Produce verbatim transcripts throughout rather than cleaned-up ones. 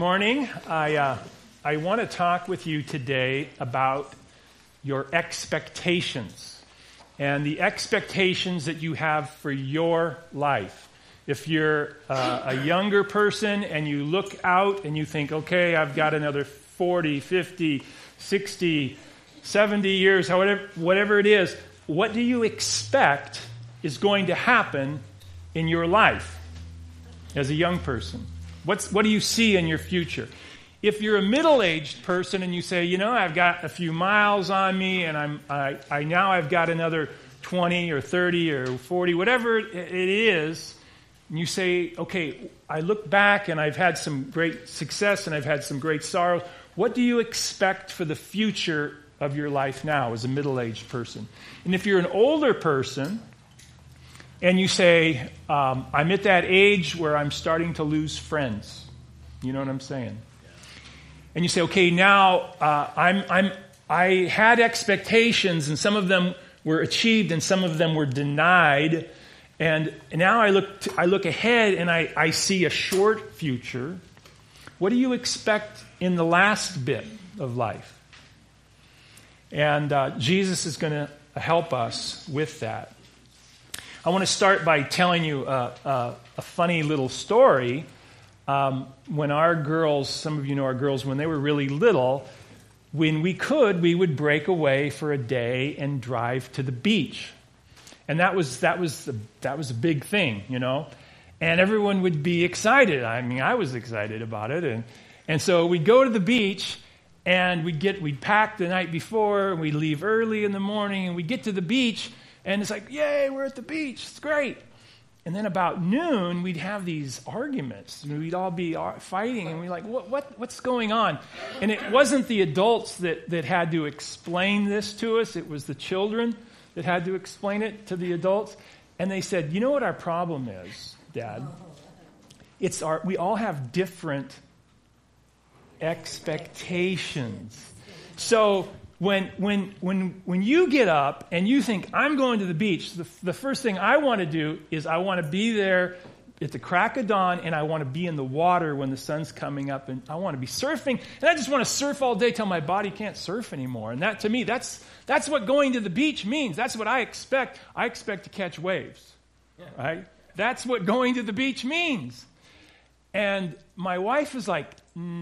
Morning. I uh, I want to talk with you today about your expectations and the expectations that you have for your life. If you're uh, a younger person and you look out and you think, okay, I've got another forty, fifty, sixty, seventy years, however, whatever it is, what do you expect is going to happen in your life as a young person? What's, what do you see in your future? If you're a middle-aged person and you say, you know, I've got a few miles on me and I'm, I, I now I've got another twenty or thirty or forty, whatever it is, and you say, okay, I look back and I've had some great success and I've had some great sorrow. What do you expect for the future of your life now as a middle-aged person? And if you're an older person, and you say, um, I'm at that age where I'm starting to lose friends. You know what I'm saying? And you say, okay, now uh, I'm, I'm, I had expectations, and some of them were achieved, and some of them were denied. And now I look, to, I look ahead, and I, I see a short future. What do you expect in the last bit of life? And uh, Jesus is going to help us with that. I want to start by telling you a, a, a funny little story. Um, when our girls, some of you know our girls, when they were really little, when we could, we would break away for a day and drive to the beach. And that was that was the, that was a big thing, you know. And everyone would be excited. I mean, I was excited about it. And and so we'd go to the beach, and we'd get we'd pack the night before, and we'd leave early in the morning, and we'd get to the beach. And it's like, yay, we're at the beach. It's great. And then about noon, we'd have these arguments. We'd all be fighting, and we're like, what, what, what's going on? And it wasn't the adults that, that had to explain this to us. It was the children that had to explain it to the adults. And they said, you know what our problem is, Dad? It's our, we all have different expectations. So When when when when you get up and you think, I'm going to the beach, the, the first thing I want to do is I want to be there at the crack of dawn, and I want to be in the water when the sun's coming up, and I want to be surfing, and I just want to surf all day till my body can't surf anymore. And that, to me, that's that's what going to the beach means. That's what I expect. I expect to catch waves, right? That's what going to the beach means. And my wife is like,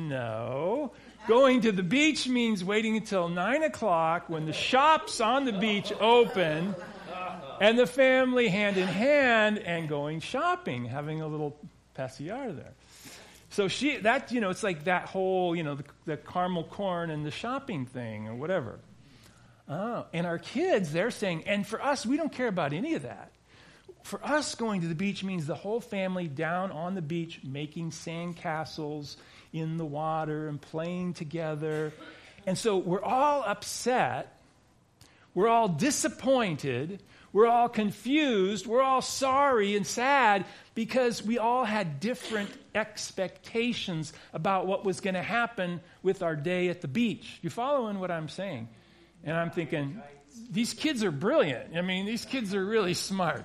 no. Going to the beach means waiting until nine o'clock when the shops on the beach open and the family hand in hand and going shopping, having a little pasear there. So she, that, you know, it's like that whole, you know, the, the caramel corn and the shopping thing or whatever. Oh, and our kids, they're saying, and for us, we don't care about any of that. For us, going to the beach means the whole family down on the beach making sandcastles in the water and playing together. And so we're all upset. We're all disappointed. We're all confused. We're all sorry and sad because we all had different expectations about what was going to happen with our day at the beach. You following what I'm saying? And I'm thinking, these kids are brilliant. I mean, these kids are really smart.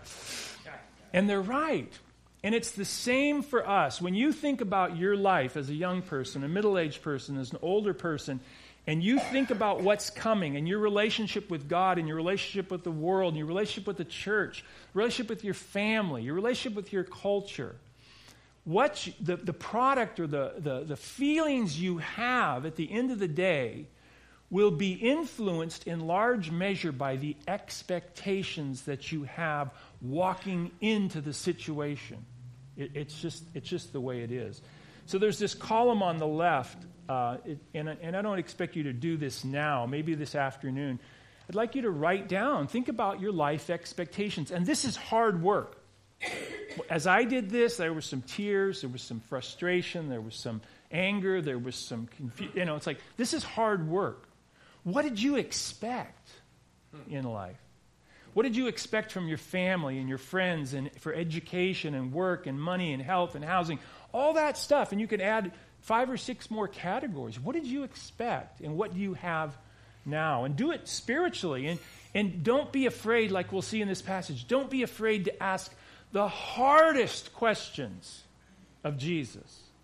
And they're right. And it's the same for us. When you think about your life as a young person, a middle-aged person, as an older person, and you think about what's coming and your relationship with God and your relationship with the world and your relationship with the church, relationship with your family, your relationship with your culture, what you, the, the product or the, the, the feelings you have at the end of the day will be influenced in large measure by the expectations that you have walking into the situation. It, it's just it's just the way it is. So there's this column on the left, uh, it, and, and I don't expect you to do this now, maybe this afternoon. I'd like you to write down, think about your life expectations. And this is hard work. As I did this, there were some tears, there was some frustration, there was some anger, there was some confusion. You know, it's like, this is hard work. What did you expect in life? What did you expect from your family and your friends and for education and work and money and health and housing? All that stuff. And you could add five or six more categories. What did you expect and what do you have now? And do it spiritually. And, and don't be afraid, like we'll see in this passage, don't be afraid to ask the hardest questions of Jesus.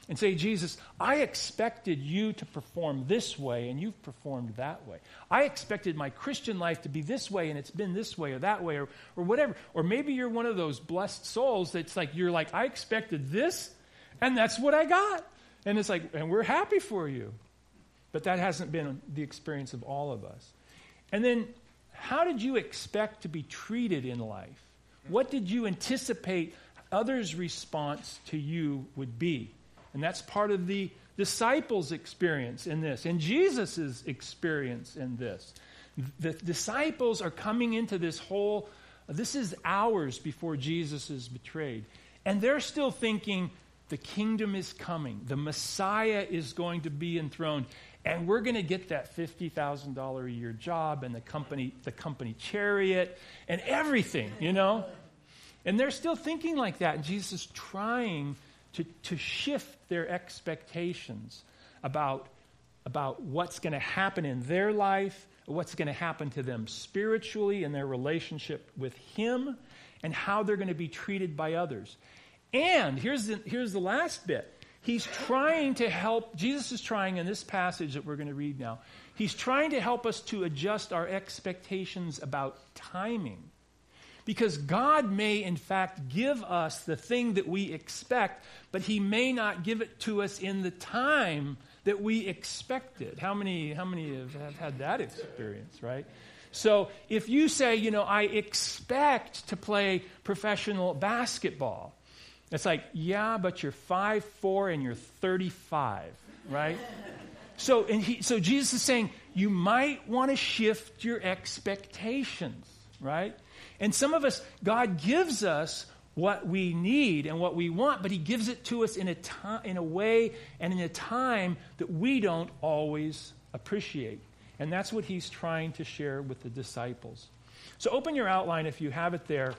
and say, Jesus, I expected you to perform this way, and you've performed that way. I expected my Christian life to be this way, and it's been this way or that way or, or whatever. Or maybe you're one of those blessed souls that's like, you're like, I expected this, and that's what I got. And it's like, and we're happy for you. But that hasn't been the experience of all of us. And then, how did you expect to be treated in life? What did you anticipate others' response to you would be? And that's part of the disciples' experience in this, and Jesus' experience in this. The disciples are coming into this whole, this is hours before Jesus is betrayed. And they're still thinking, the kingdom is coming. The Messiah is going to be enthroned. And we're going to get that fifty thousand dollars a year job and the company, the company chariot and everything, you know? And they're still thinking like that. And Jesus is trying to, to shift their expectations about, about what's going to happen in their life, what's going to happen to them spiritually in their relationship with Him, and how they're going to be treated by others. And here's the, here's the last bit. He's trying to help, Jesus is trying in this passage that we're going to read now, he's trying to help us to adjust our expectations about timing. Because God may, in fact, give us the thing that we expect, but He may not give it to us in the time that we expected. How many, how many have, have had that experience, right? So if you say, you know, I expect to play professional basketball, it's like, yeah, but you're five foot four and you're thirty-five, right? So, and he, so Jesus is saying, you might want to shift your expectations, right? And some of us, God gives us what we need and what we want, but He gives it to us in a time, in a way and in a time that we don't always appreciate. And that's what He's trying to share with the disciples. So open your outline if you have it there,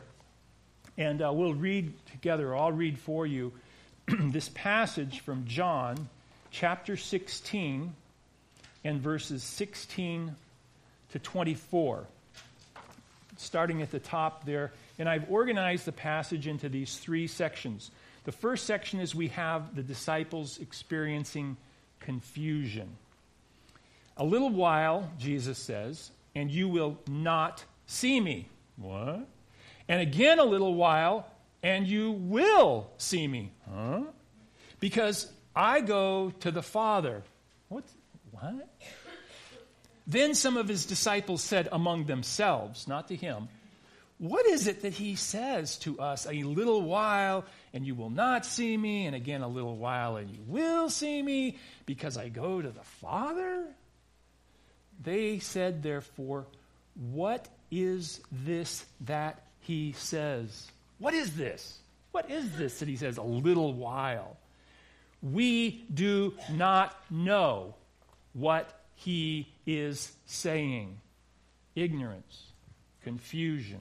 and uh, we'll read together, or I'll read for you, this passage from John chapter sixteen and verses sixteen to twenty-four. Starting at the top there, and I've organized the passage into these three sections. The first section is we have the disciples experiencing confusion. A little while, Jesus says, and you will not see me. What? And again a little while, and you will see me. Huh? Because I go to the Father. What? What? Then some of His disciples said among themselves, not to Him, what is it that He says to us, a little while and you will not see me, and again a little while and you will see me, because I go to the Father? They said, therefore, what is this that He says? What is this? What is this that He says, a little while? We do not know what He is saying. Ignorance, confusion.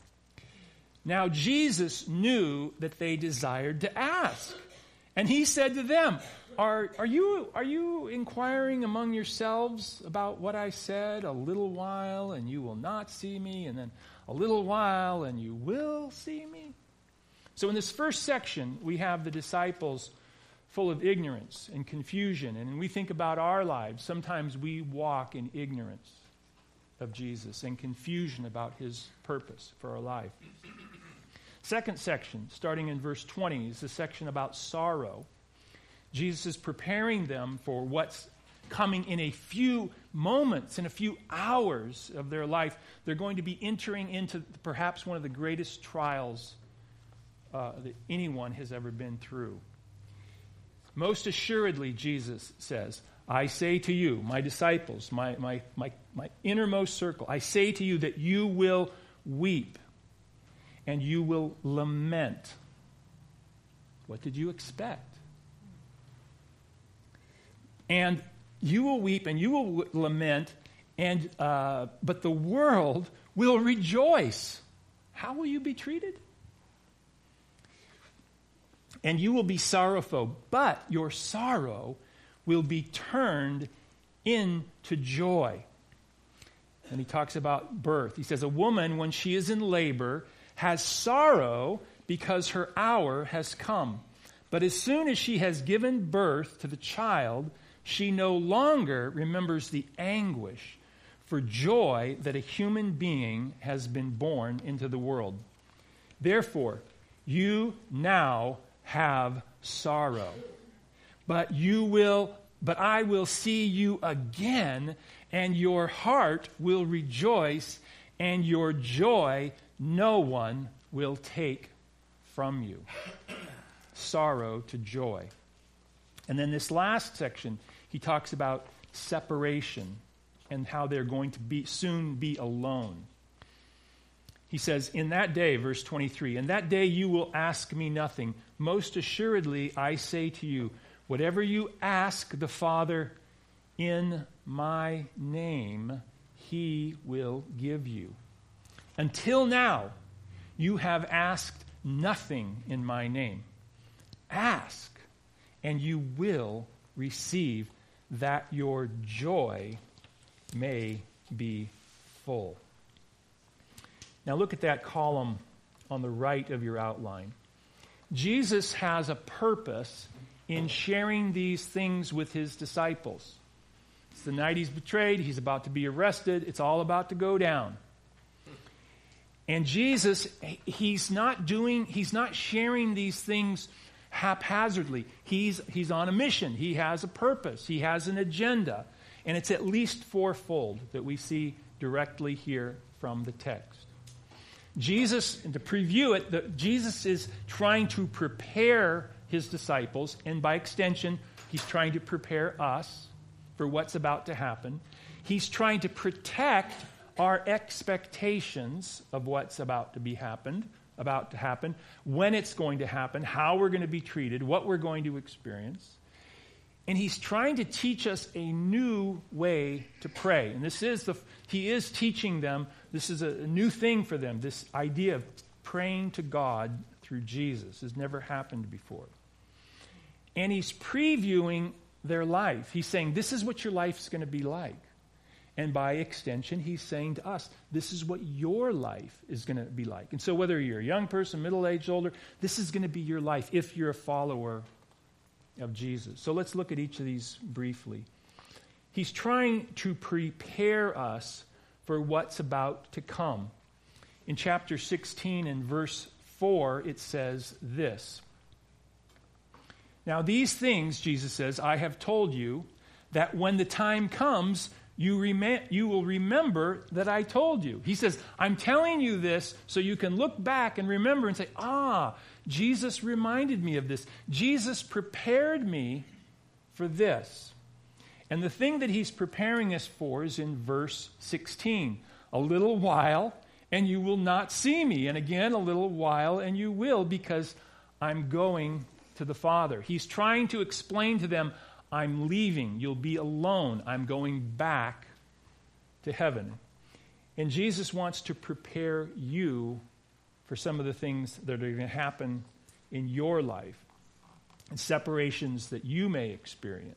Now Jesus knew that they desired to ask. And He said to them, Are, are you, are you inquiring among yourselves about what I said? A little while and you will not see me, and then a little while and you will see me? So in this first section, we have the disciples full of ignorance and confusion. And when we think about our lives, sometimes we walk in ignorance of Jesus and confusion about His purpose for our life. Second section, starting in verse twenty, is the section about sorrow. Jesus is preparing them for what's coming in a few moments, in a few hours of their life. They're going to be entering into perhaps one of the greatest trials uh, that anyone has ever been through. Most assuredly, Jesus says, I say to you, my disciples, my, my, my, my innermost circle, I say to you that you will weep and you will lament. What did you expect? And you will weep and you will w- lament, and uh, but the world will rejoice. How will you be treated? And you will be sorrowful, but your sorrow will be turned into joy. And he talks about birth. He says, a woman, when she is in labor, has sorrow because her hour has come. But as soon as she has given birth to the child, she no longer remembers the anguish for joy that a human being has been born into the world. Therefore, you now have sorrow, but you will, but I will see you again, and your heart will rejoice, and your joy no one will take from you. Sorrow to joy. And then this last section, he talks about separation and how they're going to be soon be alone. He says, in that day, verse twenty-three, in that day you will ask me nothing. Most assuredly, I say to you, whatever you ask the Father in my name, he will give you. Until now, you have asked nothing in my name. Ask, and you will receive, that your joy may be full. Now look at that column on the right of your outline. Jesus has a purpose in sharing these things with his disciples. It's the night he's betrayed. He's about to be arrested. It's all about to go down. And Jesus, he's not doing, he's not sharing these things haphazardly. He's, he's on a mission. He has a purpose. He has an agenda. And it's at least fourfold that we see directly here from the text. Jesus, and to preview it, the, Jesus is trying to prepare his disciples, and by extension, he's trying to prepare us for what's about to happen. He's trying to protect our expectations of what's about to be happened, about to happen, when it's going to happen, how we're going to be treated, what we're going to experience. And he's trying to teach us a new way to pray. And this is the, he is teaching them, this is a, a new thing for them, this idea of praying to God through Jesus has never happened before. And he's previewing their life. He's saying, this is what your life's going to be like. And by extension, he's saying to us, this is what your life is going to be like. And so whether you're a young person, middle-aged, older, this is going to be your life if you're a follower of Jesus. So let's look at each of these briefly. He's trying to prepare us for what's about to come. In chapter sixteen and verse four, it says this. Now these things, Jesus says, I have told you, that when the time comes, you, rem- you will remember that I told you. He says, I'm telling you this so you can look back and remember and say, ah, Jesus reminded me of this. Jesus prepared me for this. And the thing that he's preparing us for is in verse sixteen. A little while, and you will not see me. And again, a little while, and you will, because I'm going to the Father. He's trying to explain to them, I'm leaving. You'll be alone. I'm going back to heaven. And Jesus wants to prepare you for some of the things that are going to happen in your life and separations that you may experience.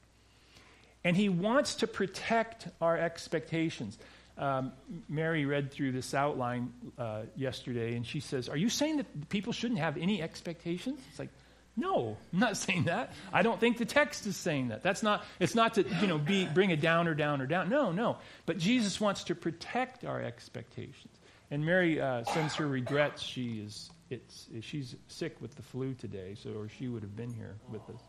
And he wants to protect our expectations. Um, Mary read through this outline uh, yesterday, and she says, are you saying that people shouldn't have any expectations? It's like, no, I'm not saying that. I don't think the text is saying that. That's not, it's not to, you know, be, bring a downer, downer, down. No, no. But Jesus wants to protect our expectations. And Mary uh, sends her regrets. She is, it's, she's sick with the flu today, so or she would have been here with us.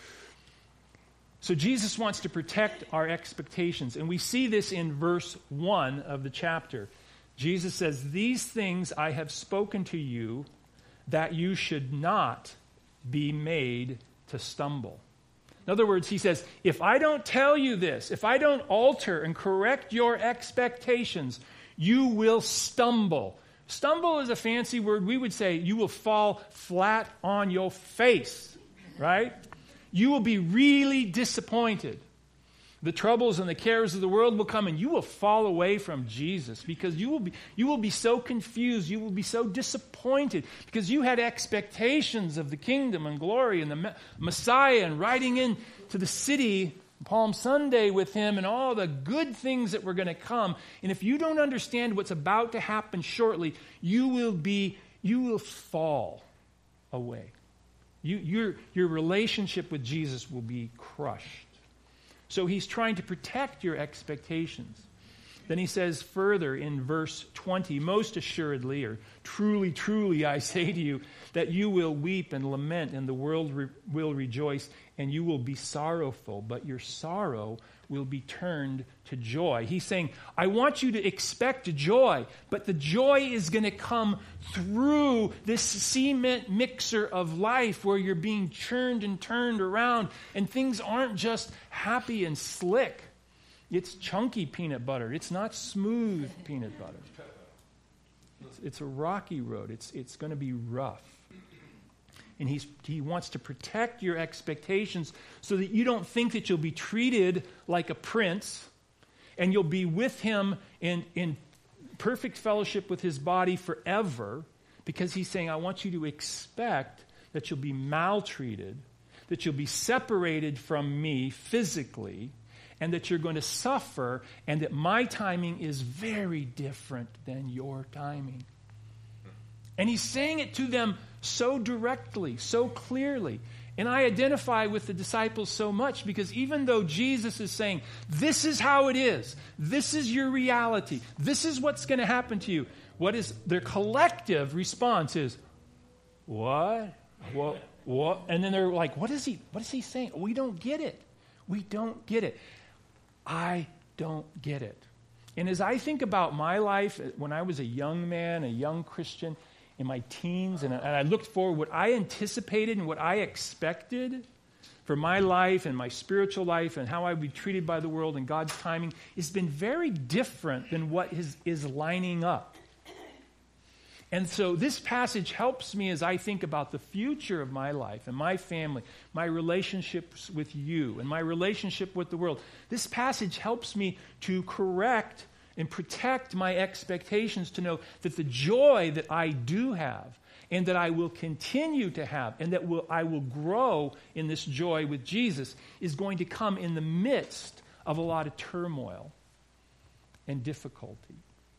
So Jesus wants to protect our expectations. And we see this in verse one of the chapter. Jesus says, these things I have spoken to you that you should not be made to stumble. In other words, he says, if I don't tell you this, if I don't alter and correct your expectations, you will stumble. Stumble is a fancy word. We would say you will fall flat on your face, right? You will be really disappointed. The troubles and the cares of the world will come, and you will fall away from Jesus because you will be you will be so confused, you will be so disappointed because you had expectations of the kingdom and glory and the Messiah and riding into the city Palm Sunday with him and all the good things that were going to come. And if you don't understand what's about to happen shortly, you will be you will fall away. You, your, your relationship with Jesus will be crushed. So he's trying to protect your expectations. Then he says further in verse twenty, most assuredly, or truly, truly, I say to you, that you will weep and lament, and the world re- will rejoice, and you will be sorrowful, but your sorrow will be turned to joy. He's saying, I want you to expect joy, but the joy is going to come through this cement mixer of life where you're being churned and turned around, and things aren't just happy and slick. It's chunky peanut butter. It's not smooth peanut butter. It's, it's a rocky road. It's, it's going to be rough. And he's, he wants to protect your expectations so that you don't think that you'll be treated like a prince and you'll be with him in, in perfect fellowship with his body forever, because he's saying, I want you to expect that you'll be maltreated, that you'll be separated from me physically, and that you're going to suffer, and that my timing is very different than your timing. And he's saying it to them so directly, so clearly. And I identify with the disciples so much, because even though Jesus is saying, this is how it is, this is your reality, this is what's going to happen to you, what is their collective response is, what? What? What? And then they're like, what is he, what is he saying? We don't get it. We don't get it. I don't get it. And as I think about my life when I was a young man, a young Christian, in my teens, and I, and I looked forward, what I anticipated and what I expected for my life and my spiritual life and how I would be treated by the world and God's timing has been very different than what is, is lining up. And so this passage helps me as I think about the future of my life and my family, my relationships with you, and my relationship with the world. This passage helps me to correct and protect my expectations, to know that the joy that I do have and that I will continue to have and that will, I will grow in this joy with Jesus is going to come in the midst of a lot of turmoil and difficulty.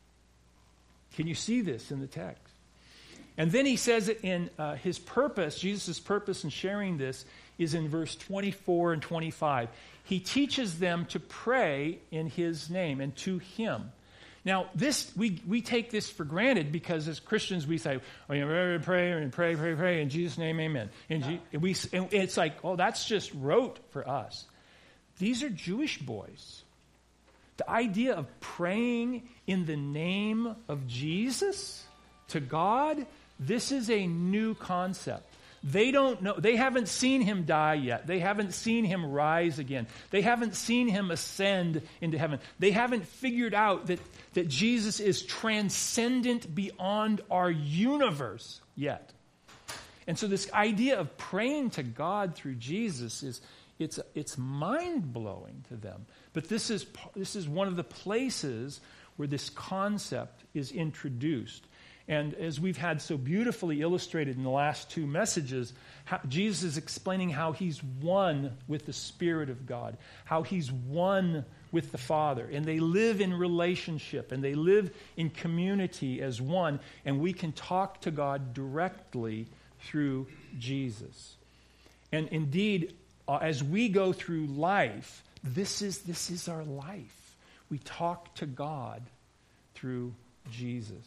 Can you see this in the text? And then he says it in uh, his purpose, Jesus' purpose in sharing this is in verse twenty-four and twenty-five. He teaches them to pray in his name and to him. Now, this we, we take this for granted because as Christians we say, oh, you know, pray and pray, pray, pray in Jesus' name, amen. And, G- and we, and it's like, oh, that's just rote for us. These are Jewish boys. The idea of praying in the name of Jesus to God, this is a new concept. They don't know, they haven't seen him die yet. They haven't seen him rise again. They haven't seen him ascend into heaven. They haven't figured out that, that Jesus is transcendent beyond our universe yet. And so this idea of praying to God through Jesus is It's it's mind-blowing to them. But this is this is one of the places where this concept is introduced. And as we've had so beautifully illustrated in the last two messages, how, Jesus is explaining how he's one with the Spirit of God, how he's one with the Father. And they live in relationship, and they live in community as one. And we can talk to God directly through Jesus. And indeed, Uh, as we go through life, this is this is our life. We talk to God through Jesus.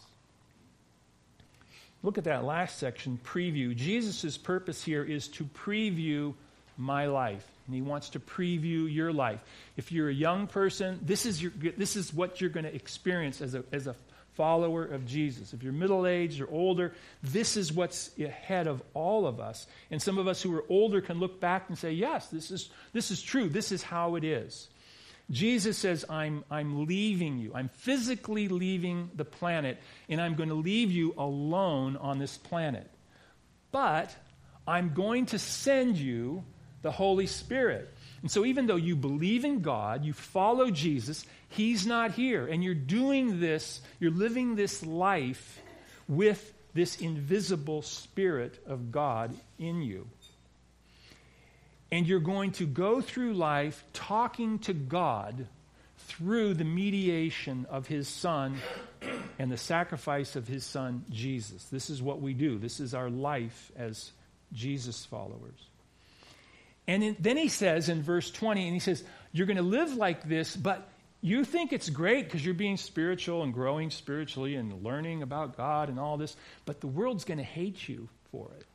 Look at that last section, preview. Jesus' purpose here is to preview my life, and he wants to preview your life. If you're a young person, this is your this is what you're going to experience as a as a follower of Jesus. If you're middle-aged or older, this is what's ahead of all of us. And some of us who are older can look back and say, yes, this is this is true. This is how it is. Jesus says, I'm, I'm leaving you. I'm physically leaving the planet, and I'm going to leave you alone on this planet. But I'm going to send you the Holy Spirit. And so even though you believe in God, you follow Jesus, he's not here. And you're doing this, you're living this life with this invisible Spirit of God in you. And you're going to go through life talking to God through the mediation of his Son and the sacrifice of his Son, Jesus. This is what we do. This is our life as Jesus followers. And in, then he says in verse twenty, and he says, you're going to live like this, but you think it's great because you're being spiritual and growing spiritually and learning about God and all this, but the world's going to hate you for it.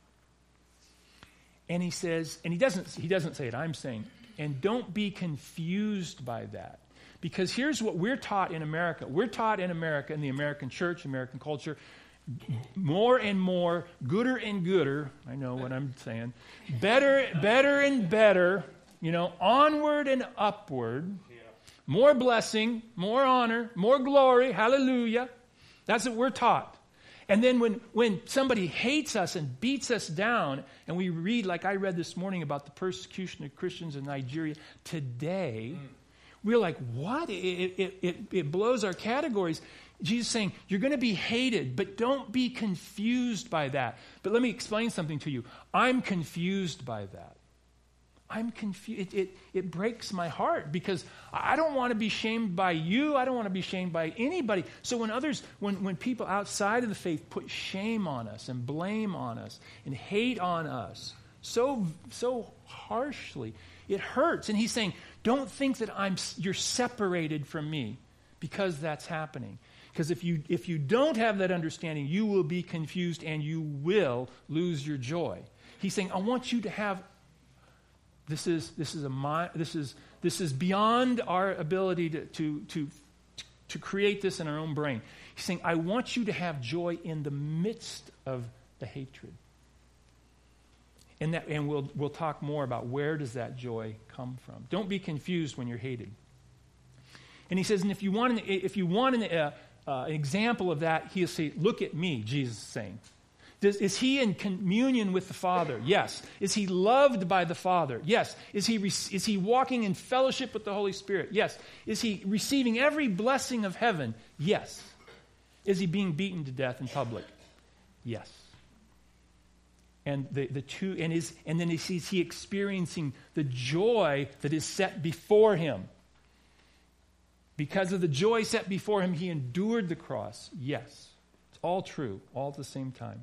And he says, and he doesn't, he doesn't say it, I'm saying, and don't be confused by that. Because here's what we're taught in America. We're taught in America, in the American church, American culture, more and more, gooder and gooder, I know what I'm saying, better, better and better, you know, onward and upward, more blessing, more honor, more glory, hallelujah. That's what we're taught. And then when, when somebody hates us and beats us down, and we read, like I read this morning about the persecution of Christians in Nigeria today, mm. we're like, what? It, it, it, it blows our categories. Jesus is saying, you're going to be hated, but don't be confused by that. But let me explain something to you. I'm confused by that. I'm confused. It, it, it breaks my heart because I don't want to be shamed by you. I don't want to be shamed by anybody. So when others, when, when people outside of the faith put shame on us and blame on us and hate on us so, so harshly, it hurts. And he's saying, don't think that I'm, you're separated from me because that's happening. Because if you, if you don't have that understanding, you will be confused and you will lose your joy. He's saying, I want you to have This is this is a this is this is beyond our ability to, to to to create this in our own brain. He's saying, I want you to have joy in the midst of the hatred. And that and we'll we'll talk more about where does that joy come from. Don't be confused when you're hated. And he says, and if you want an, if you want an, uh, uh, an example of that, he'll say, look at me, Jesus is saying. Does, is he in communion with the Father? Yes. Is he loved by the Father? Yes. Is he, is he walking in fellowship with the Holy Spirit? Yes. Is he receiving every blessing of heaven? Yes. Is he being beaten to death in public? Yes. And the, the two and is and then is, is he experiencing the joy that is set before him? Because of the joy set before him, he endured the cross. Yes. It's all true, all at the same time.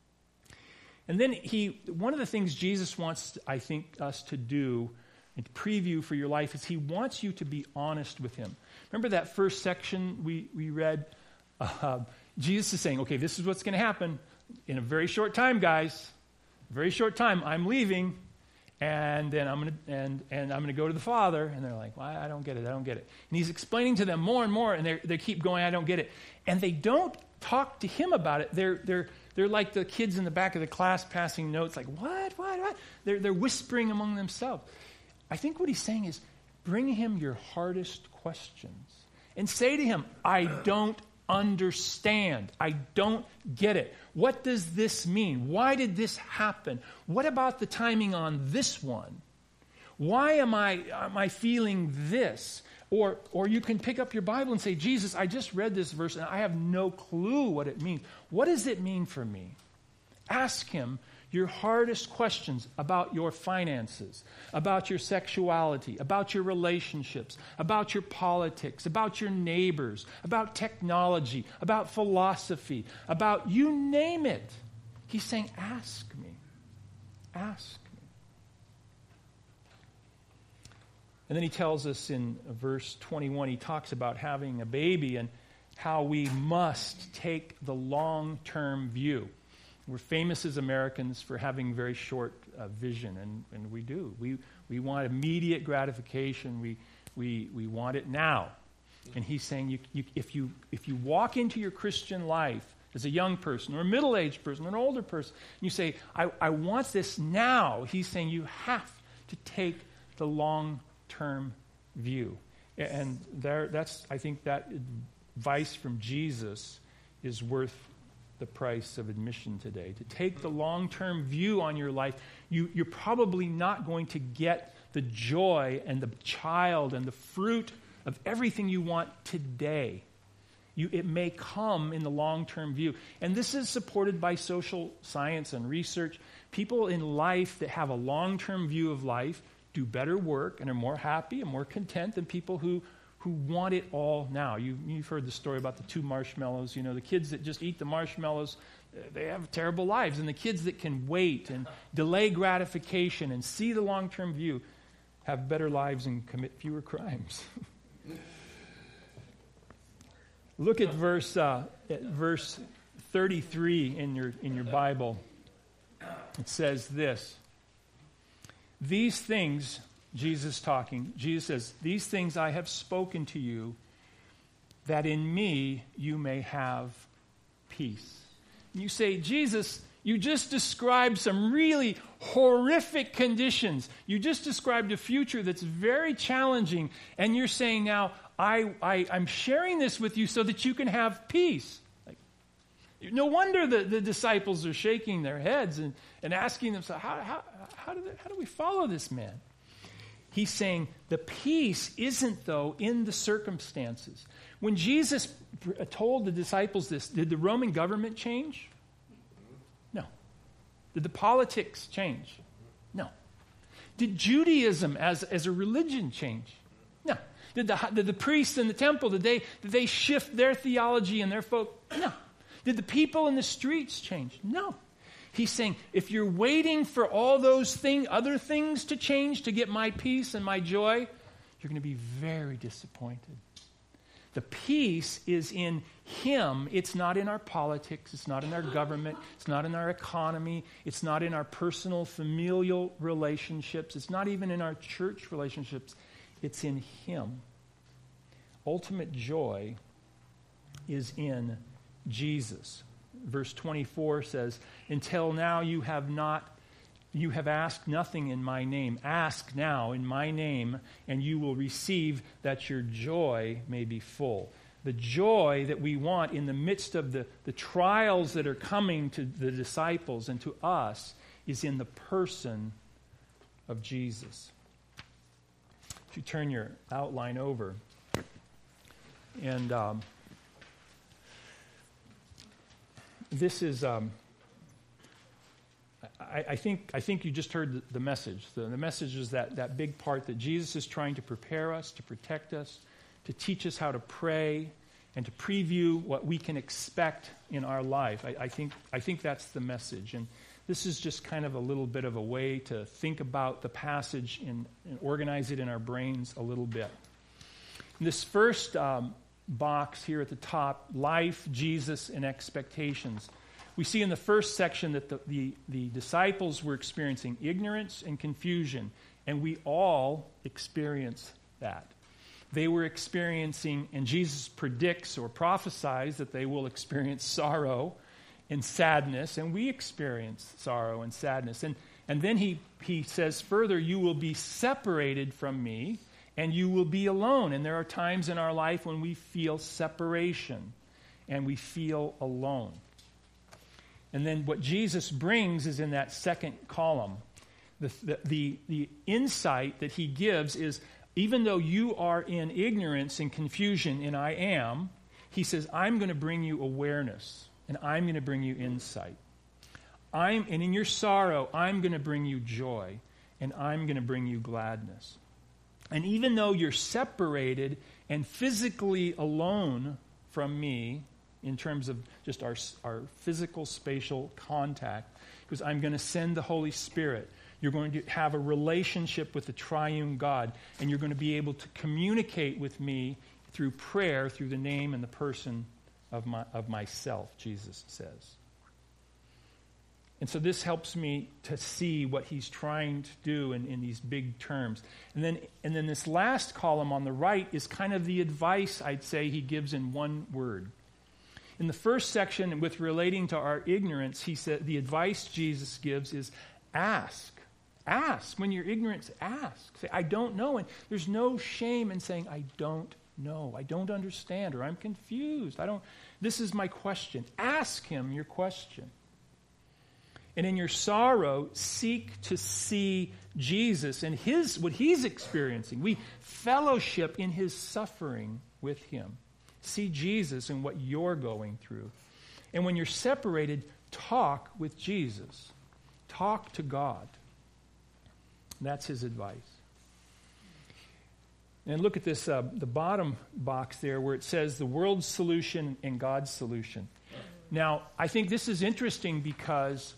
And then he, one of the things Jesus wants, I think, us to do, and preview for your life, is he wants you to be honest with him. Remember that first section we, we read? Uh, Jesus is saying, okay, this is what's going to happen in a very short time, guys. Very short time. I'm leaving, and then I'm going to and and I'm going to go to the Father. And they're like, well, I don't get it. I don't get it. And he's explaining to them more and more, and they they keep going, I don't get it. And they don't talk to him about it. They're they're They're like the kids in the back of the class passing notes, like, what, what, what? They're, they're whispering among themselves. I think what he's saying is, bring him your hardest questions and say to him, I don't understand. I don't get it. What does this mean? Why did this happen? What about the timing on this one? Why am I, am I feeling this? Or or you can pick up your Bible and say, Jesus, I just read this verse and I have no clue what it means. What does it mean for me? Ask him your hardest questions about your finances, about your sexuality, about your relationships, about your politics, about your neighbors, about technology, about philosophy, about you name it. He's saying, ask me. Ask. And then he tells us in verse twenty-one, he talks about having a baby and how we must take the long-term view. We're famous as Americans for having very short uh, vision, and, and we do. We we want immediate gratification. We we we want it now. And he's saying, you, you, if you if you walk into your Christian life as a young person or a middle-aged person or an older person, and you say, I, I want this now, he's saying you have to take the long term view. And there, that's, I think that advice from Jesus is worth the price of admission today. To take the long-term view on your life, you, you're probably not going to get the joy and the child and the fruit of everything you want today. You, it may come in the long-term view. And this is supported by social science and research. People in life that have a long-term view of life do better work and are more happy and more content than people who, who want it all now. You, you've heard the story about the two marshmallows. You know, the kids that just eat the marshmallows, they have terrible lives. And the kids that can wait and delay gratification and see the long-term view have better lives and commit fewer crimes. Look at verse uh, at verse thirty-three in your in your Bible. It says this. These things, Jesus talking, Jesus says, these things I have spoken to you, that in me you may have peace. And you say, Jesus, you just described some really horrific conditions. You just described a future that's very challenging. And you're saying now, I, I, I'm sharing this with you so that you can have peace. Like, no wonder the, the disciples are shaking their heads and, and asking themselves, how, how, how, do they, how do we follow this man? He's saying the peace isn't, though, in the circumstances. When Jesus told the disciples this, did the Roman government change? No. Did the politics change? No. Did Judaism as, as a religion change? No. Did the, did the priests in the temple, did they, did they shift their theology and their folk? No. Did the people in the streets change? No. He's saying, if you're waiting for all those thing, other things to change to get my peace and my joy, you're going to be very disappointed. The peace is in Him. It's not in our politics. It's not in our government. It's not in our economy. It's not in our personal, familial relationships. It's not even in our church relationships. It's in Him. Ultimate joy is in Jesus. Verse twenty-four says, until now you have not, you have asked nothing in my name. Ask now in my name, and you will receive, that your joy may be full. The joy that we want in the midst of the, the trials that are coming to the disciples and to us is in the person of Jesus. If you turn your outline over, and um, this is, um, I, I think I think you just heard the, the message. The, the message is that, that big part that Jesus is trying to prepare us, to protect us, to teach us how to pray, and to preview what we can expect in our life. I, I think I think that's the message. And this is just kind of a little bit of a way to think about the passage and, and organize it in our brains a little bit. In this first um, box here at the top, life, Jesus, and expectations. We see in the first section that the, the, the disciples were experiencing ignorance and confusion, and we all experience that. They were experiencing, and Jesus predicts or prophesies that they will experience sorrow and sadness, and we experience sorrow and sadness. And, and then he, he says further, you will be separated from me, and you will be alone. And there are times in our life when we feel separation and we feel alone. And then what Jesus brings is in that second column. The, the, the, the insight that he gives is, even though you are in ignorance and confusion, and I am, he says, I'm going to bring you awareness, and I'm going to bring you insight. I'm, and in your sorrow, I'm going to bring you joy, and I'm going to bring you gladness. And even though you're separated and physically alone from me, in terms of just our, our physical spatial contact, because I'm going to send the Holy Spirit, you're going to have a relationship with the triune God, and you're going to be able to communicate with me through prayer, through the name and the person of my of myself, Jesus says. And so this helps me to see what he's trying to do in, in these big terms. And then and then this last column on the right is kind of the advice, I'd say, he gives in one word. In the first section, with relating to our ignorance, he said the advice Jesus gives is ask. Ask. When you're ignorant, ask. Say, I don't know. And there's no shame in saying, I don't know. I don't understand, or I'm confused. I don't. This is my question. Ask him your question. And in your sorrow, seek to see Jesus and his what he's experiencing. We fellowship in his suffering with him. See Jesus in what you're going through. And when you're separated, talk with Jesus. Talk to God. That's his advice. And look at this, uh, the bottom box there where it says the world's solution and God's solution. Now, I think this is interesting because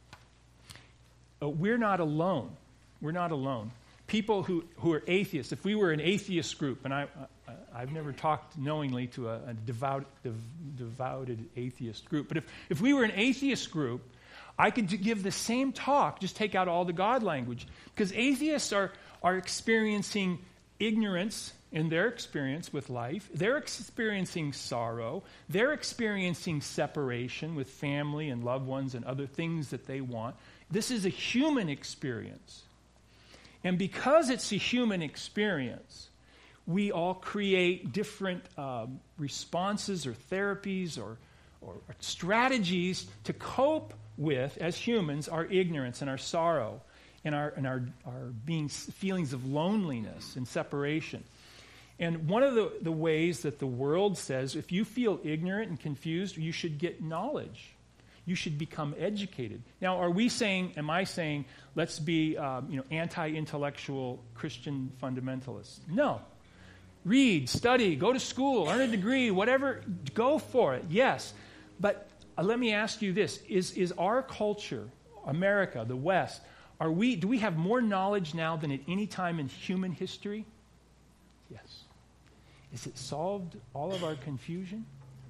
uh, we're not alone. We're not alone. People who, who are atheists, if we were an atheist group, and I, I, I've never talked knowingly to a, a devout, dev, devoted atheist group, but if, if we were an atheist group, I could give the same talk, just take out all the God language. Because atheists are, are experiencing ignorance in their experience with life. They're experiencing sorrow. They're experiencing separation with family and loved ones and other things that they want. This is a human experience. And because it's a human experience, we all create different um, responses or therapies or, or, or strategies to cope with, as humans, our ignorance and our sorrow and our and our, our being feelings of loneliness and separation. And one of the, the ways that the world says, if you feel ignorant and confused, you should get knowledge. You should become educated. Now, are we saying, am I saying, let's be um, you know, anti-intellectual Christian fundamentalists? No. Read, study, go to school, earn a degree, whatever, go for it, yes. But uh, let me ask you this. Is, is our culture, America, the West, are we? do we have more knowledge now than at any time in human history? Yes. Has it solved all of our confusion?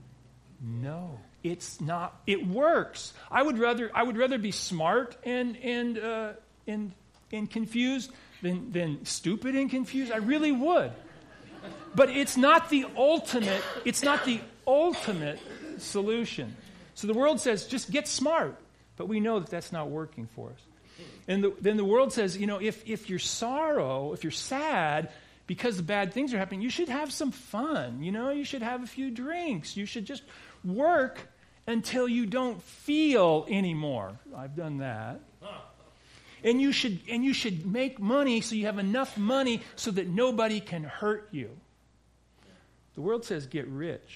No. It's not. It works. I would rather I would rather be smart and and uh, and and confused than than stupid and confused. I really would. But it's not the ultimate. It's not the ultimate solution. So the world says just get smart, but we know that that's not working for us. And the, then the world says, you know, if if you're sorrow, if you're sad because the bad things are happening, you should have some fun. You know, you should have a few drinks. You should just work until you don't feel anymore. I've done that. And you should and you should make money so you have enough money so that nobody can hurt you. The world says get rich.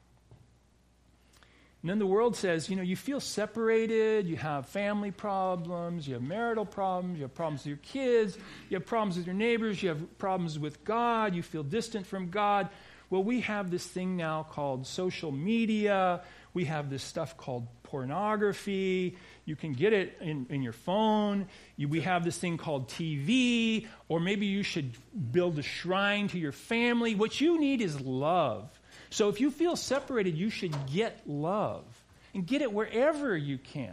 And then the world says, you know, you feel separated, you have family problems, you have marital problems, you have problems with your kids, you have problems with your neighbors, you have problems with God, you feel distant from God. Well, we have this thing now called social media. We have this stuff called pornography. You can get it in, in your phone. You, we have this thing called T V. Or maybe you should build a shrine to your family. What you need is love. So if you feel separated, you should get love. And get it wherever you can.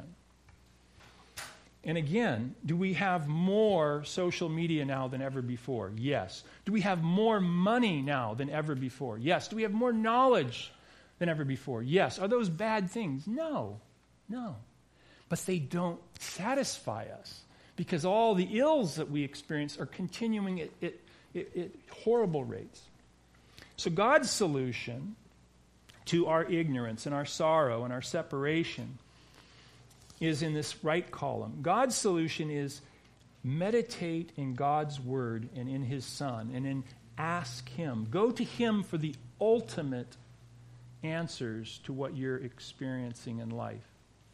And again, do we have more social media now than ever before? Yes. Do we have more money now than ever before? Yes. Do we have more knowledge than ever before? Yes. Are those bad things? No. No. But they don't satisfy us because all the ills that we experience are continuing at, at, at, at horrible rates. So God's solution to our ignorance and our sorrow and our separation is in this right column. God's solution is meditate in God's word and in his Son and then ask him. Go to him for the ultimate answers to what you're experiencing in life.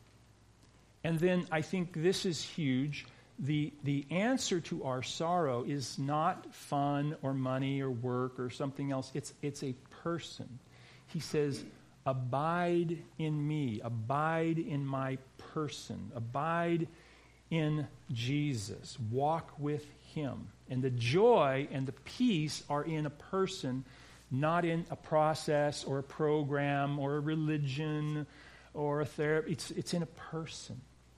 And then I think this is huge. The, the answer to our sorrow is not fun or money or work or something else. It's, it's a person. He says, abide in me. Abide in my person. Abide in Jesus. Walk with him. And the joy and the peace are in a person, not in a process or a program or a religion or a therapy. It's, it's in a person.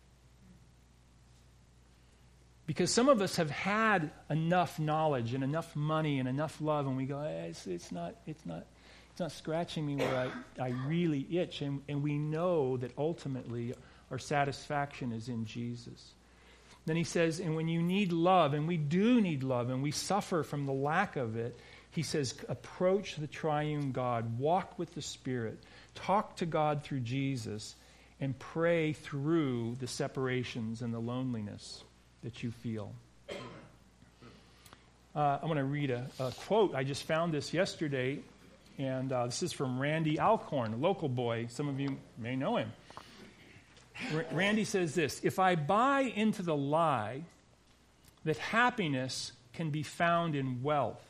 Because some of us have had enough knowledge and enough money and enough love, and we go, eh, it's, it's not, it's not, it's not scratching me where I, I really itch. And, and we know that ultimately our satisfaction is in Jesus. Then he says, and when you need love, and we do need love, and we suffer from the lack of it, he says, approach the triune God, walk with the Spirit, talk to God through Jesus, and pray through the separations and the loneliness that you feel. Uh, I'm going to read a, a quote. I just found this yesterday, and uh, this is from Randy Alcorn, a local boy. Some of you may know him. R- Randy says this: if I buy into the lie that happiness can be found in wealth,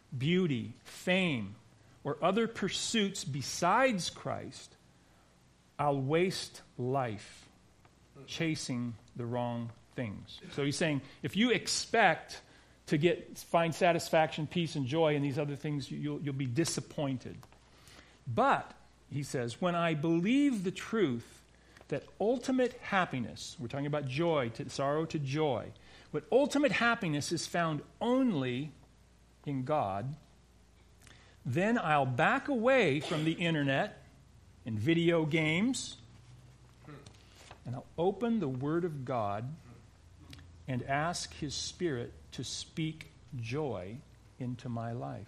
beauty, fame, or other pursuits besides Christ, I'll waste life chasing the wrong things. So he's saying, if you expect to get find satisfaction, peace, and joy in these other things, you'll, you'll be disappointed. But, he says, when I believe the truth that ultimate happiness, we're talking about joy, to sorrow to joy, but ultimate happiness is found only in God, then I'll back away from the internet and video games, and I'll open the Word of God and ask His Spirit to speak joy into my life.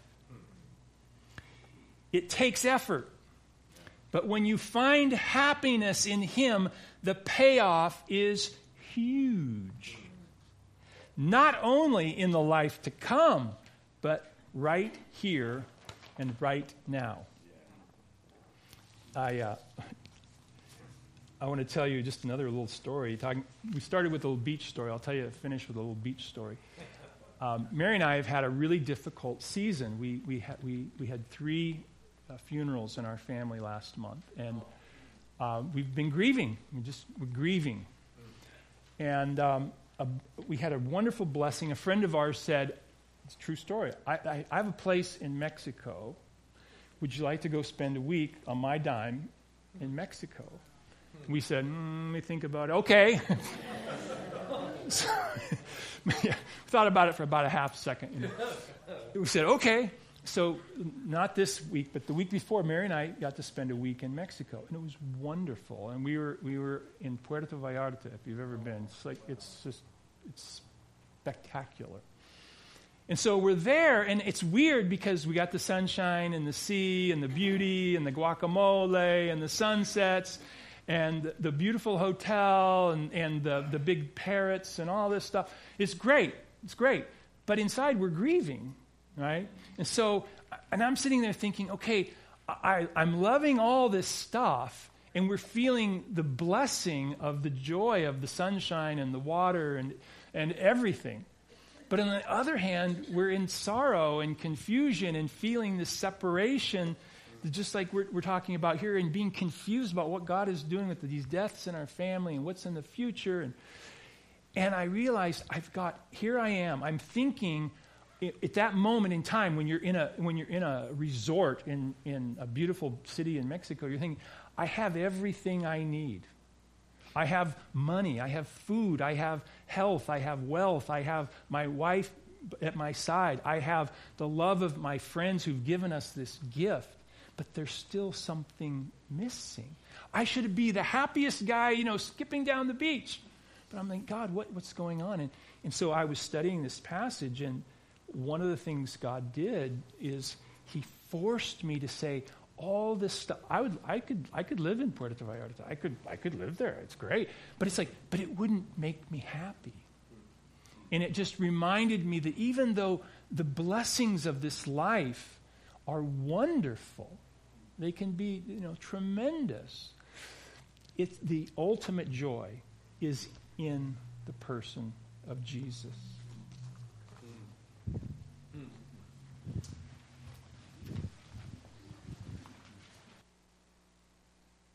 It takes effort. But when you find happiness in Him, the payoff is huge. Not only in the life to come, but right here and right now. I uh, I want to tell you just another little story. Talking, we started with a little beach story. I'll tell you, finish with a little beach story. Um, Mary and I have had a really difficult season. We we ha- we we had three uh, funerals in our family last month, and uh, we've been grieving. We just we're grieving, and um, a, we had a wonderful blessing. A friend of ours said, "It's a true story. I, I, I have a place in Mexico. Would you like to go spend a week on my dime in Mexico?" We said, mm, we think about it. Okay. So, yeah, thought about it for about a half second. We said, okay. So not this week, but the week before, Mary and I got to spend a week in Mexico, and it was wonderful. And we were we were in Puerto Vallarta. If you've ever been, it's like it's just it's spectacular. And so we're there, and it's weird because we got the sunshine and the sea and the beauty and the guacamole and the sunsets and the beautiful hotel and, and the, the big parrots and all this stuff. It's great. It's great. But inside we're grieving, right? And so, and I'm sitting there thinking, okay, I, I'm loving all this stuff, and we're feeling the blessing of the joy of the sunshine and the water and and everything. But on the other hand, we're in sorrow and confusion and feeling this separation, just like we're, we're talking about here, and being confused about what God is doing with these deaths in our family and what's in the future. And, and I realized I've got, here I am, I'm thinking at that moment in time when you're in a when you're in a resort in, in a beautiful city in Mexico, you're thinking, I have everything I need. I have money, I have food, I have health, I have wealth, I have my wife at my side, I have the love of my friends who've given us this gift, but there's still something missing. I should be the happiest guy, you know, skipping down the beach. But I'm like, God, what, what's going on? And, and so I was studying this passage, and one of the things God did is He forced me to say, all this stuff, I would, I could, I could live in Puerto Vallarta. I could, I could live there. It's great, but it's like, but it wouldn't make me happy. And it just reminded me that even though the blessings of this life are wonderful, they can be, you know, tremendous. It's the ultimate joy is in the person of Jesus. Mm. Mm.